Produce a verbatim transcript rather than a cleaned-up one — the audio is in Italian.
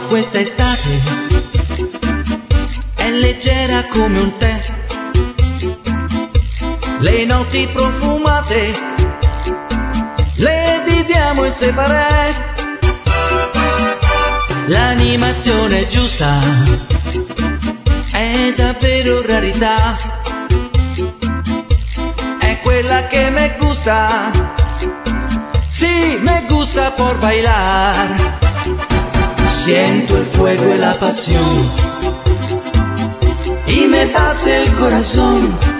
questa estate è leggera come un tè, le notti profumate le viviamo in separé, l'animazione è giusta, è davvero rarità, è quella che me gusta, sì, me gusta por bailar. Siento el fuego y la pasión y me bate el corazón.